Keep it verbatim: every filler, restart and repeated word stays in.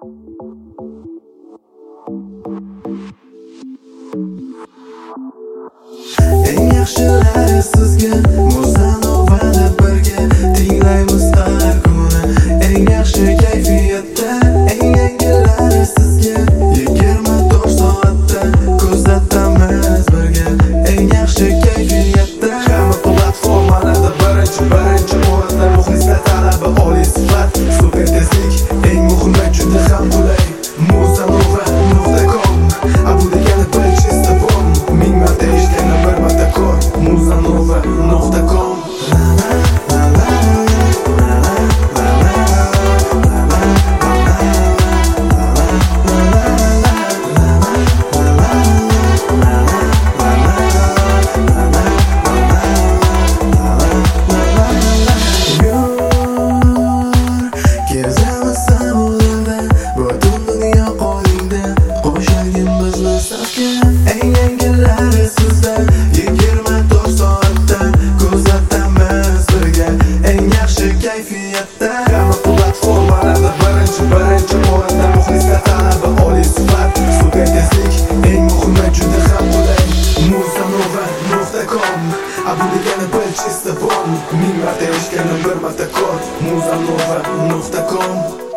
Eng yaxshilari sizga Muzanovani birga tinglaymiz har kuni. Eng yaxshi kayfiyatda, eng yangilari sizga yigirma to'rt soatda kuzatamiz birga. Eng yaxshi kayfiyatda hamma platformalarda birinchi birinchi o'rinda muxlislar talabi oliy sifat, super tezlik, eng muhimi juda ham qulay. Muzanova nuqta com bu degani bir chista bom, ming marta eshitgandan bir marta ko'r. Muzanova nuqta com eng yangilari sizda yigirma to'rt soatda kuzatamiz birga. Eng yaxshi kayfiyatda hamma platformalarda birinchi birinchi o'rinda muxlislar talabi oliy sifat, super tezlik, eng muhimi juda ham qulay. Muzanova nuqta com bu degani bir chista bom, ming marta eshitgandan bir marta ko'r. Muzanova nuqta com